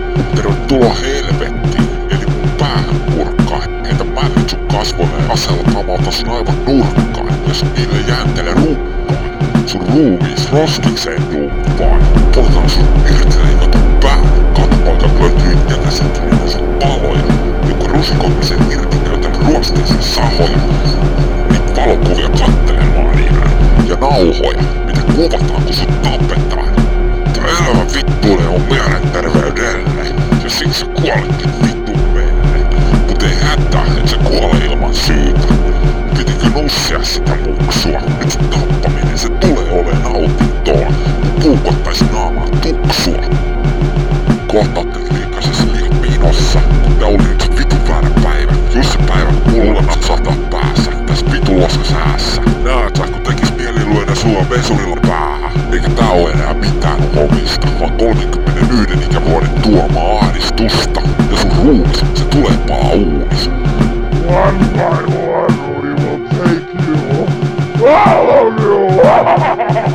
Tervetuloa helvettiin, eli mun päähän purkkaa. Heitä mällit sun kasvoille ja aseella kamauta sun aivan nurkkaan. Ja sun niille jääntelee runkkaan. Sun ruumiis roskikseen duuppaan. Poltan sun irtileikatun pää. Katapaikat löytyy jätäsetrinä sun paloja. Joku rusikollisen irti käytän ruosteisen sahoja. Niitä valokuvia kattelemaan jää. Ja nauhoja, mitä kuvataan kun sut tapetaan. Tää elävä vittuille on mielenterveydelle. Ja siksi sä kuoletkin vittu meille. Mut ei hätää, et sä kuole ilman syytä. Pitikö nussia sitä muksua? Nyt sun tappaminen se tulee oleen nautintoa. Kun puukottais naamaan tuksua. Kohtaatte liikaisessa liian pinossa. Tää oli nyt vitun väärä päivä. Just se päivä kun mulla natsahtaa päässä. Täs vitulossa säässä. Näet sä kun tekis mieli lyödä sua vesurilla päähän. Eikä tää oo enää mitään omista. Vaan 31 ikävuoden tuomaa ahdistusta. Ja sun ruumis, se tulee uunissa. One by one we will take you. All of you!